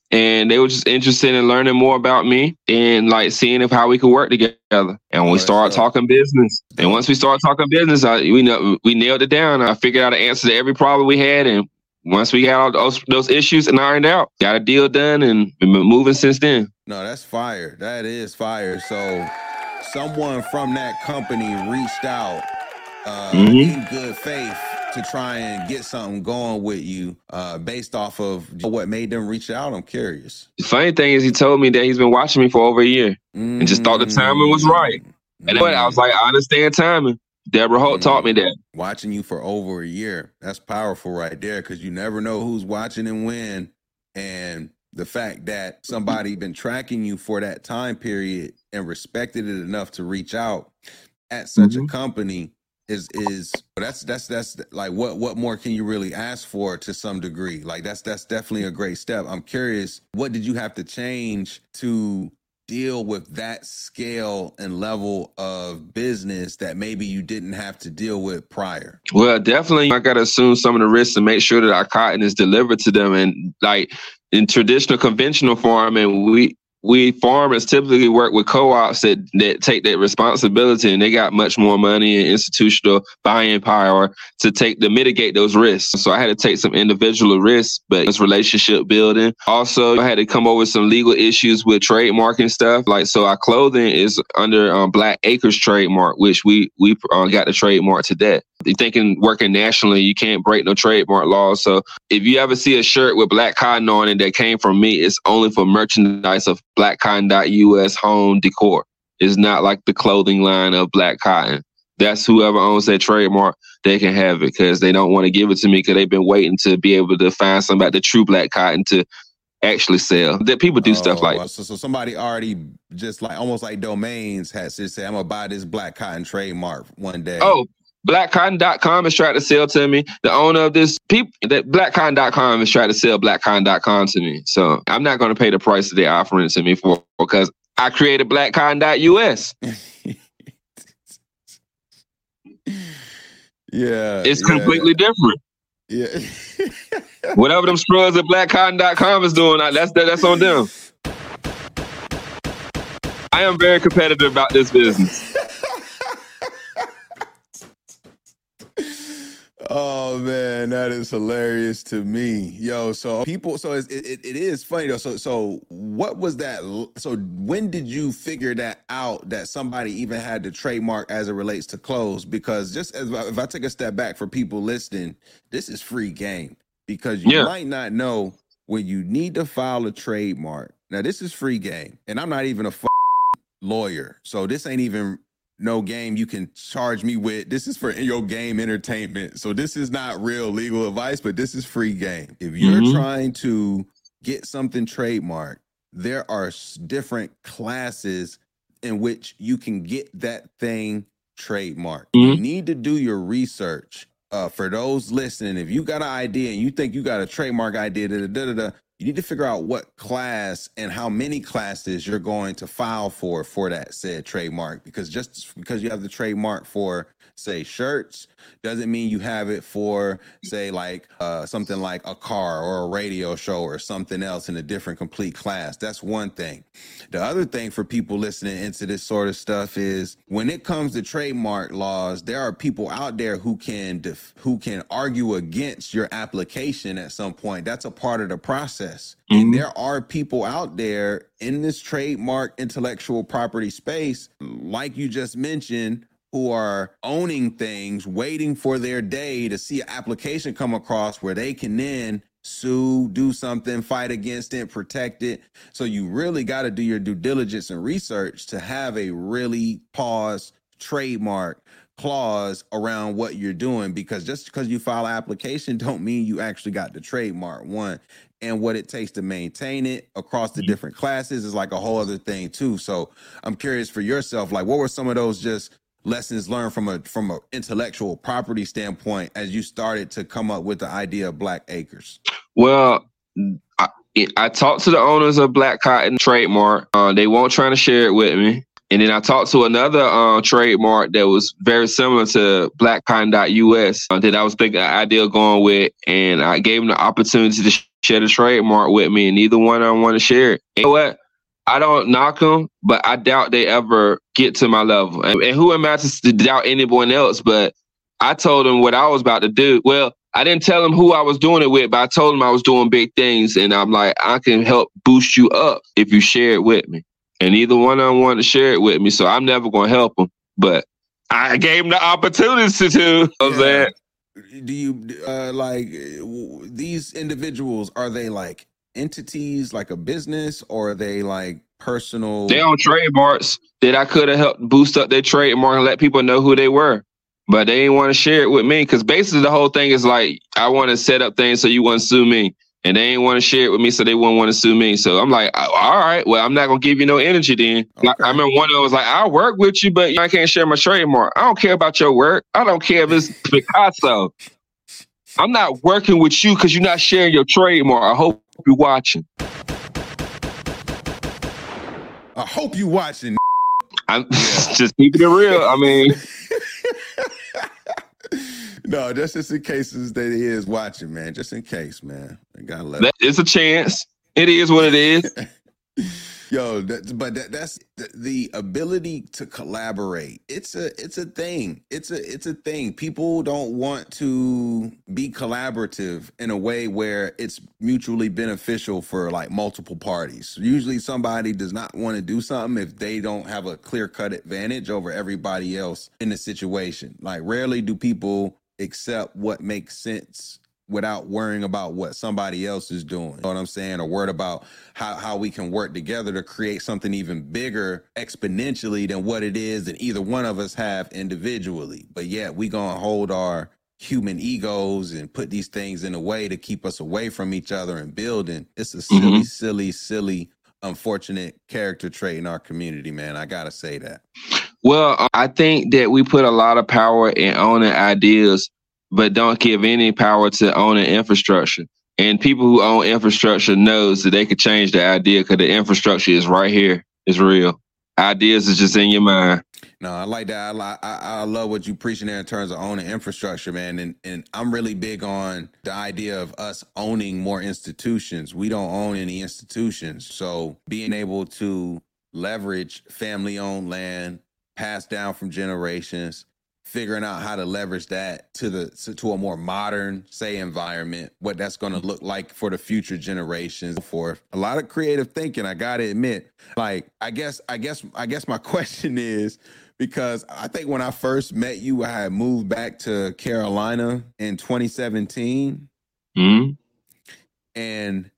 and they were just interested in learning more about me and like seeing if how we could work together. And when we started talking business, and once we started talking business, I, we know we nailed it down. I figured out an answer to every problem we had, and once we got all those those issues and ironed out, got a deal done, and been moving since then. No, that's fire. That is fire. So someone from that company reached out uh, mm-hmm. in good faith to try and get something going with you uh, based off of what made them reach out. I'm curious. The funny thing is he told me that he's been watching me for over a year mm-hmm. and just thought the timing was right. And mm-hmm. I was like, I understand timing. Deborah Holt mm-hmm. taught me that. Watching you for over a year. That's powerful right there, because you never know who's watching and when. And the fact that somebody been tracking you for that time period and respected it enough to reach out at such mm-hmm. a company is is that's that's that's like what what more can you really ask for to some degree? Like that's that's definitely a great step. I'm curious, what did you have to change to deal with that scale and level of business that maybe you didn't have to deal with prior? Well, definitely I gotta assume some of the risks and make sure that our cotton is delivered to them. And like in traditional conventional farming, we We farmers typically work with co-ops that, that take that responsibility, and they got much more money and institutional buying power to take to mitigate those risks. So I had to take some individual risks, but it's relationship building. Also, I had to come over with some legal issues with trademarking stuff. Like, so our clothing is under um, Black Acres trademark, which we we uh, got the trademark to that. You're thinking working nationally, you can't break no trademark laws. So if you ever see a shirt with Black Cotton on it that came from me, it's only for merchandise of black cotton dot U S home decor. It's not like the clothing line of Black Cotton. That's whoever owns that trademark, they can have it, because they don't want to give it to me because they've been waiting to be able to find somebody, the true Black Cotton, to actually sell. That people do oh, stuff like so, so somebody already just like almost like domains has to say, I'm gonna buy this Black Cotton trademark one day. Oh, black cotton dot com is trying to sell to me. The owner of this people that black cotton dot com is trying to sell black cotton dot com to me. So I'm not going to pay the price that they're offering it to me for, because I created black cotton dot U S. Yeah. It's yeah. completely different. Yeah. Whatever them scrubs at black cotton dot com is doing, that's that, that's on them. I am very competitive about this business. Oh man, that is hilarious to me, yo. So people, so it, it it is funny though. So so what was that? So when did you figure that out, that somebody even had the trademark as it relates to clothes? Because just as if I take a step back for people listening, this is free game, because you yeah. might not know when you need to file a trademark. Now this is free game, and I'm not even a f- lawyer, so this ain't even no game you can charge me with. This is for your game entertainment. So this is not real legal advice, but this is free game. If you're mm-hmm. trying to get something trademarked, there are different classes in which you can get that thing trademarked. Mm-hmm. You need to do your research. Uh, for those listening, if you got an idea and you think you got a trademark idea, da, da, da, da, you need to figure out what class and how many classes you're going to file for for that said trademark. Because just because you have the trademark for, say, shirts, doesn't mean you have it for, say, like uh, something like a car or a radio show or something else in a different complete class. That's one thing. The other thing for people listening into this sort of stuff is when it comes to trademark laws, there are people out there who can def- who can argue against your application at some point. That's a part of the process. Mm-hmm. And there are people out there in this trademark intellectual property space, like you just mentioned, who are owning things, waiting for their day to see an application come across where they can then sue, do something, fight against it, protect it. So you really got to do your due diligence and research to have a really pause trademark clause around what you're doing, because just because you file an application don't mean you actually got the trademark, one. And what it takes to maintain it across the different classes is like a whole other thing too. So I'm curious for yourself, like what were some of those just lessons learned from a from an intellectual property standpoint as you started to come up with the idea of Black Acres? Well, I, I talked to the owners of Black Cotton trademark. Uh, they won't try to share it with me. And then I talked to another uh, trademark that was very similar to black cotton dot U S uh, that I was thinking an idea going with, and I gave them the opportunity to share the trademark with me, and neither one of them want to share it. You know what? I don't knock them, but I doubt they ever get to my level. And, and who am I to doubt anyone else? But I told them what I was about to do. Well, I didn't tell them who I was doing it with, but I told them I was doing big things. And I'm like, I can help boost you up if you share it with me. And neither one of them wanted to share it with me, so I'm never going to help them. But I gave them the opportunity to. You know what I'm saying? Do you, uh, like, these individuals, are they like entities, like a business, or are they like personal? They own trademarks that I could have helped boost up their trademark and let people know who they were. But they didn't want to share it with me because basically the whole thing is like, I want to set up things so you wouldn't sue me. And they didn't want to share it with me, so they wouldn't want to sue me. So I'm like, all right, well, I'm not going to give you no energy then. Okay. Like, I remember one of them was like, I'll work with you, but I can't share my trademark. I don't care about your work. I don't care if it's Picasso. I'm not working with you because you're not sharing your trademark. I hope you're watching. I hope you're watching. I'm just keeping it real. I mean... No, just, just in cases that he is watching, man. Just in case, man. I gotta let that it's a chance. It is what it is. Yo, that, but that, that's the, the ability to collaborate. It's a it's a thing. It's a it's a thing. People don't want to be collaborative in a way where it's mutually beneficial for like multiple parties. Usually somebody does not want to do something if they don't have a clear-cut advantage over everybody else in the situation. Like, rarely do people accept what makes sense without worrying about what somebody else is doing. You know what I'm saying? Or worried about how, how we can work together to create something even bigger exponentially than what it is that either one of us have individually. But yet we gonna hold our human egos and put these things in a way to keep us away from each other and building. It's a silly, mm-hmm. silly, silly, unfortunate character trait in our community, man. I gotta say that. Well, I think that we put a lot of power in owning ideas, but don't give any power to owning infrastructure. And people who own infrastructure knows that they could change the idea because the infrastructure is right here. It's real. Ideas is just in your mind. No, I like that. I, I, I love what you preaching there in terms of owning infrastructure, man. And and I'm really big on the idea of us owning more institutions. We don't own any institutions. So being able to leverage family-owned land, passed down from generations, figuring out how to leverage that to the to, to a more modern, say, environment, what that's going to look like for the future generations. For a lot of creative thinking, I gotta admit. Like, I guess, I guess, I guess my question is, because I think when I first met you, I had moved back to Carolina in twenty seventeen, mm-hmm. and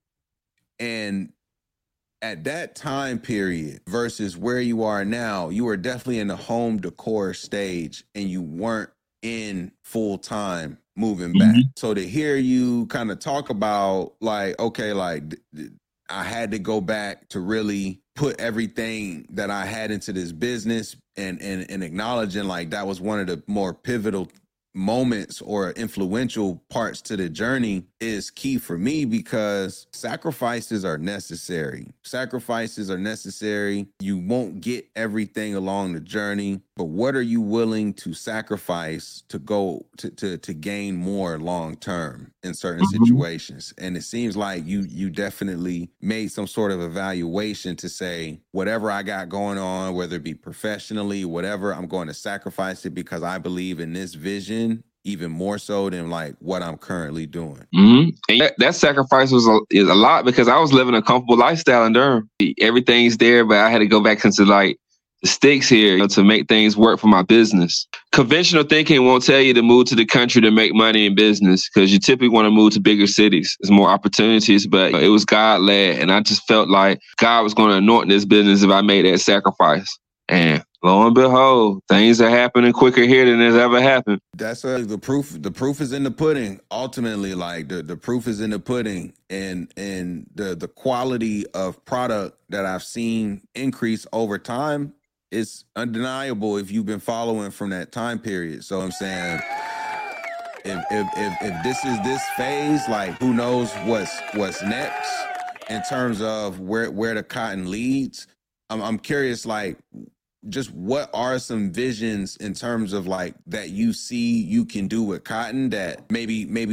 and. At that time period versus where you are now, you were definitely in the home decor stage and you weren't in full time moving back. Mm-hmm. So to hear you kind of talk about like, okay, like I had to go back to really put everything that I had into this business and, and, and acknowledging like that was one of the more pivotal moments or influential parts to the journey is key for me, because sacrifices are necessary. Sacrifices are necessary. You won't get everything along the journey, but what are you willing to sacrifice to go to to, to gain more long term in certain mm-hmm. situations? And it seems like you you definitely made some sort of evaluation to say, whatever I got going on, whether it be professionally, whatever, I'm going to sacrifice it because I believe in this vision even more so than like what I'm currently doing. Mm-hmm. And that, that sacrifice was a, is a lot because I was living a comfortable lifestyle in Durham. Everything's there, but I had to go back into like the sticks here, you know, to make things work for my business. Conventional thinking won't tell you to move to the country to make money in business because you typically want to move to bigger cities. There's more opportunities, but it was God-led. And I just felt like God was going to anoint this business if I made that sacrifice. And lo and behold, things are happening quicker here than it's ever happened. That's uh, the proof. The proof is in the pudding. Ultimately, like the, the proof is in the pudding, and and the the quality of product that I've seen increase over time is undeniable if you've been following from that time period. So I'm saying, if if if, if this is this phase, like who knows what's what's next in terms of where where the cotton leads. I'm I'm curious, like, just what are some visions in terms of like that you see you can do with cotton that maybe maybe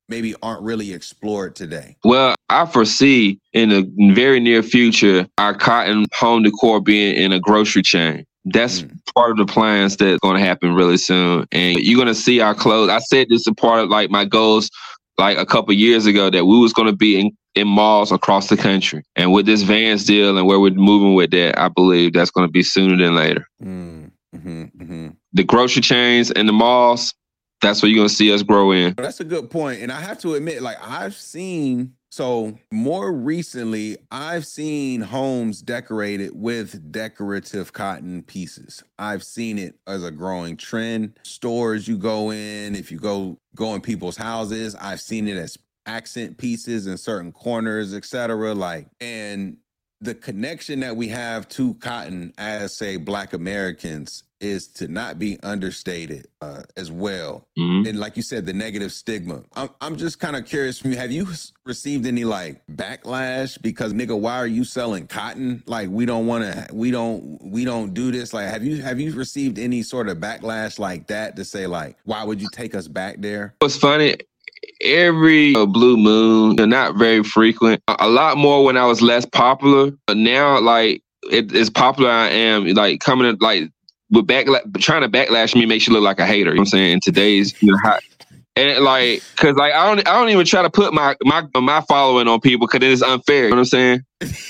maybe aren't really explored today? Well, I foresee in the very near future our cotton home decor being in a grocery chain. That's mm. part of the plans that's going to happen really soon. And you're going to see our clothes. I said this is part of like my goals like a couple of years ago that we was going to be in, in malls across the country. And with this Vans deal and where we're moving with that, I believe that's going to be sooner than later. Mm. Mm-hmm, mm-hmm. The grocery chains and the malls, that's where you're going to see us grow in. That's a good point. And I have to admit, like I've seen, so more recently, I've seen homes decorated with decorative cotton pieces. I've seen it as a growing trend. Stores you go in, if you go, go in people's houses, I've seen it as accent pieces in certain corners, et cetera. Like, and the connection that we have to cotton as, say, Black Americans is to not be understated uh, as well. Mm-hmm. And like you said, the negative stigma. I'm, I'm just kind of curious from you, have you received any like backlash because nigga, why are you selling cotton? Like we don't want to, we don't, we don't do this. Like, have you, have you received any sort of backlash like that to say like, why would you take us back there? It's funny. Every uh, blue moon, not very frequent. A lot more when I was less popular. But now, like, it, as popular I am, like, coming to, like, with backla- trying to backlash me makes you look like a hater. You know what I'm saying? In today's, you know, hot. And, like, because, like, I don't, I don't even try to put my, my, my following on people because it is unfair. You know what I'm saying?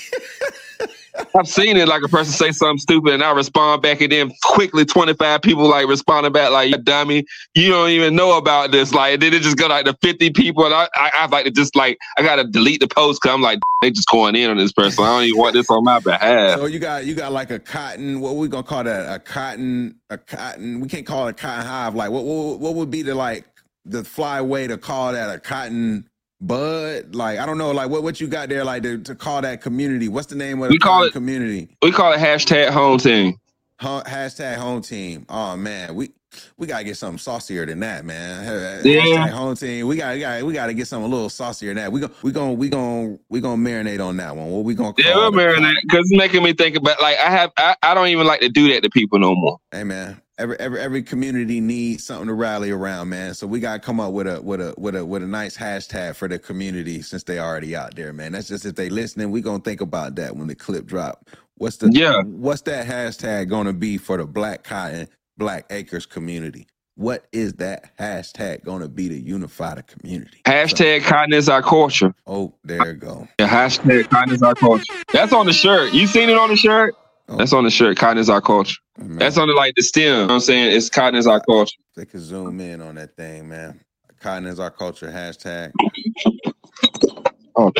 I've seen it, like a person say something stupid and I respond back and then quickly twenty-five people like responding back like, you dummy, you don't even know about this. Like, then it just go like to fifty people and I, I, I like to just like, I got to delete the post because I'm like, they just going in on this person. I don't even want this on my behalf. So you got, you got like a cotton, what we going to call that? A cotton, a cotton, we can't call it a cotton hive. Like what, what, what would be the like, the fly way to call that a cotton bud? Like, I don't know, like what, what you got there, like to, to call that community? What's the name of the we call it, community? We call it hashtag home team. Huh, hashtag home team. Oh man, we we gotta get something saucier than that, man. Yeah. Hashtag home team. We got we got we gotta get something a little saucier than that. We go we gonna we gonna we gonna marinate on that one. What we gonna call yeah, we'll marinate because it's making me think about like I have I, I don't even like to do that to people no more. Hey man. Every, every every community needs something to rally around, man. So we gotta come up with a with a with a with a nice hashtag for the community since they already out there, man. That's just if they listening, we gonna think about that when the clip drop. What's the yeah? What's that hashtag gonna be for the Black Cotton, Black Acres community? What is that hashtag gonna be to unify the community? Hashtag so, cotton is our culture. Oh, there you go. Yeah, hashtag cotton is our culture. That's on the shirt. You seen it on the shirt? Oh. That's on the shirt. Cotton is our culture. Man. That's on the like the stem. You know what I'm saying? It's cotton is our culture. They can zoom in on that thing, man. Cotton is our culture hashtag. Oh.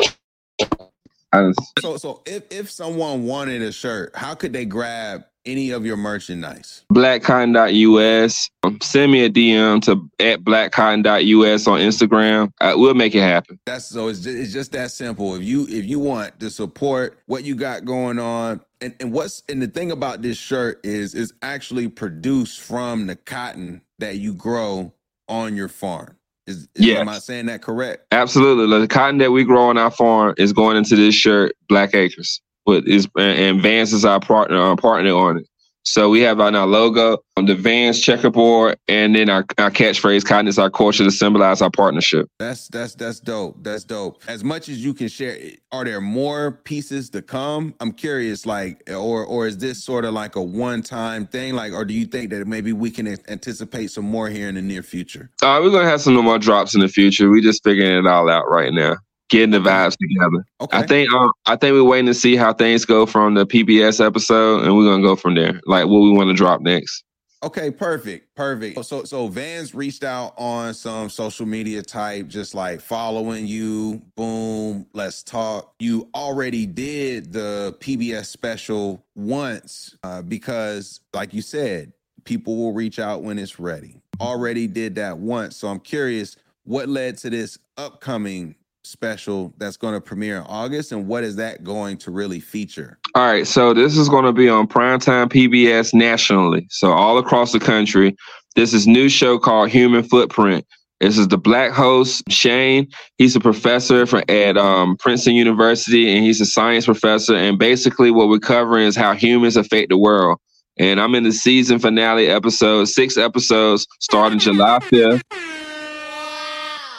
So so if, if someone wanted a shirt, how could they grab any of your merchandise? black cotton dot U S. Um, send me a D M to at black cotton dot U S on Instagram. Uh, we'll make it happen. That's so it's just, it's just that simple. If you if you want to support what you got going on, and, and what's and the thing about this shirt is is actually produced from the cotton that you grow on your farm. Is, is yes. Am I saying that correct? Absolutely. The cotton that we grow on our farm is going into this shirt, Black Acres. With is and Vans is our partner, our partner on it. So we have on our logo, on the Vans checkerboard, and then our, our catchphrase, cotton is our culture, to symbolize our partnership. That's that's that's dope. That's dope. As much as you can share, are there more pieces to come? I'm curious, like, or or is this sort of like a one-time thing? Like, or do you think that maybe we can anticipate some more here in the near future? Uh, we're gonna have some more drops in the future. We're just figuring it all out right now. Getting the vibes together. Okay. I think um, I think we're waiting to see how things go from the P B S episode, and we're gonna go from there. Like what we want to drop next. Okay, perfect, perfect. So so Vans reached out on some social media type, just like following you. Boom, let's talk. You already did the P B S special once uh, because, like you said, people will reach out when it's ready. Already did that once. So I'm curious, what led to this upcoming special that's going to premiere in August, and what is that going to really feature? All right, so this is going to be on primetime P B S nationally, so all across the country. This is a new show called Human Footprint. This is the Black host, Shane. He's a professor for, at um, Princeton University, and he's a science professor, and basically what we're covering is how humans affect the world. And I'm in the season finale episode, six episodes starting July fifth.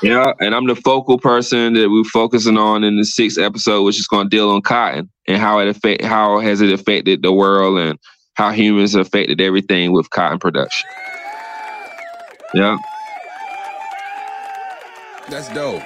Yeah, and I'm the focal person that we're focusing on in the sixth episode, which is going to deal on cotton and how it affect, how has it affected the world and how humans affected everything with cotton production. Yeah. That's dope.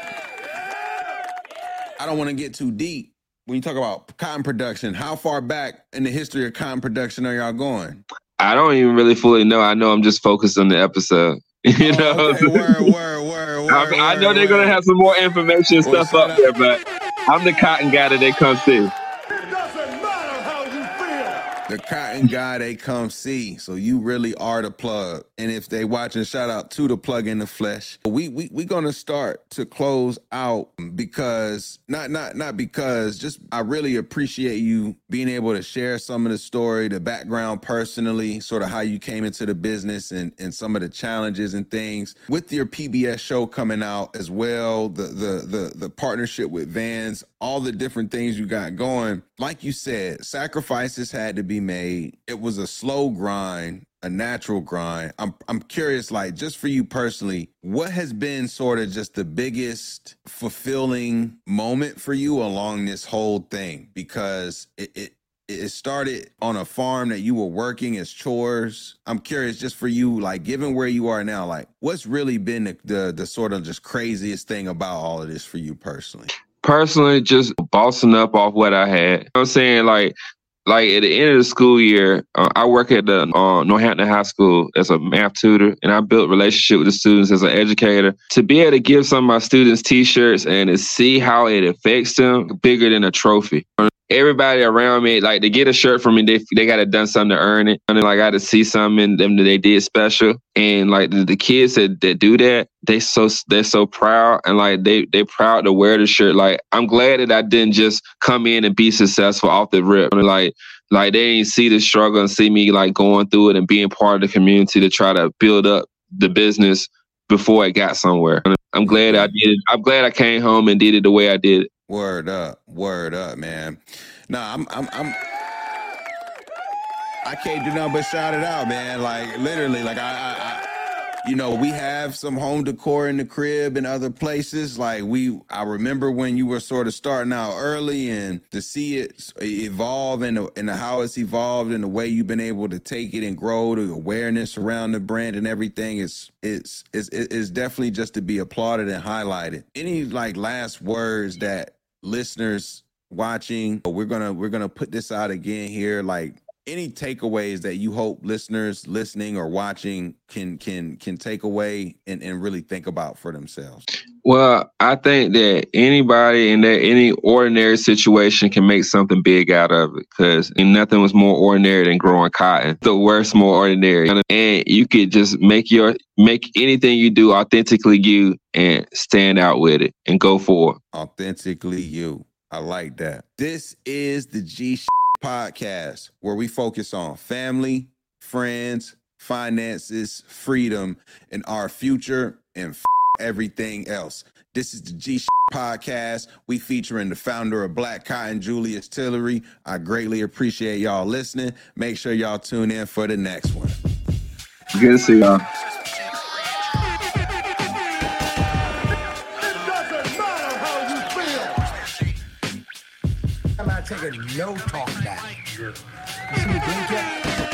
I don't want to get too deep. When you talk about cotton production, how far back in the history of cotton production are y'all going? I don't even really fully know. I know I'm just focused on the episode. You oh, know, okay. word, word, word, word, I, mean, I know word, they're word. gonna have some more information and well, stuff up out. there, but I'm the cotton guy that they come see. It doesn't matter how you feel. The cotton guy they come see. So you really are the plug. And if they watching, shout out to the plug in the flesh. We we we gonna start to close out because not not not because just I really appreciate you being able to share some of the story, the background personally, sort of how you came into the business and and some of the challenges and things with your P B S show coming out as well, the the the the partnership with Vans, all the different things you got going. Like you said, sacrifices had to be made. It was a slow grind, a natural grind. I'm I'm curious, like, just for you personally, what has been sort of just the biggest fulfilling moment for you along this whole thing? Because it, it it started on a farm that you were working as chores. I'm curious, just for you, like, given where you are now, like, what's really been the the, the sort of just craziest thing about all of this for you personally? Personally, just bossing up off what I had. You know what I'm saying? Like, like at the end of the school year, uh, I work at the uh, Northampton High School as a math tutor, and I built relationship with the students as an educator. To be able to give some of my students T-shirts and to see how it affects them, bigger than a trophy. Everybody around me, like, to get a shirt from me, they they got to done something to earn it. And then, like, I got to see something in them that they did special. And like the, the kids that, that do that, they so they're so proud, and like they they proud to wear the shirt. Like, I'm glad that I didn't just come in and be successful off the rip. Like like they didn't see the struggle and see me like going through it and being part of the community to try to build up the business before it got somewhere. I'm glad I did it. I'm glad I came home and did it the way I did it. Word up, word up, man. Nah, I'm, I'm, I'm, I can't do nothing but shout it out, man. Like, literally, like I, I, I, you know, we have some home decor in the crib and other places. Like we, I remember when you were sort of starting out early, and to see it evolve and and how it's evolved and the way you've been able to take it and grow the awareness around the brand and everything is, it's, it's, it's definitely just to be applauded and highlighted. Any like last words that listeners watching, we're gonna we're gonna put this out again here, like any takeaways that you hope listeners listening or watching can can can take away and, and really think about for themselves? Well, I think that anybody in that any ordinary situation can make something big out of it, because nothing was more ordinary than growing cotton. The worst more ordinary, and you could just make your make anything you do authentically you and stand out with it and go for it. Authentically you. I like that. This is the G Podcast, where we focus on family, friends, finances, freedom, and our future, and f- everything else. This is the G Podcast. We featuring the founder of Black Cotton, Julius Tillery. I greatly appreciate y'all listening. Make sure y'all tune in for the next one. Good to see y'all. I'm not taking no talk back. You see the game, Jack?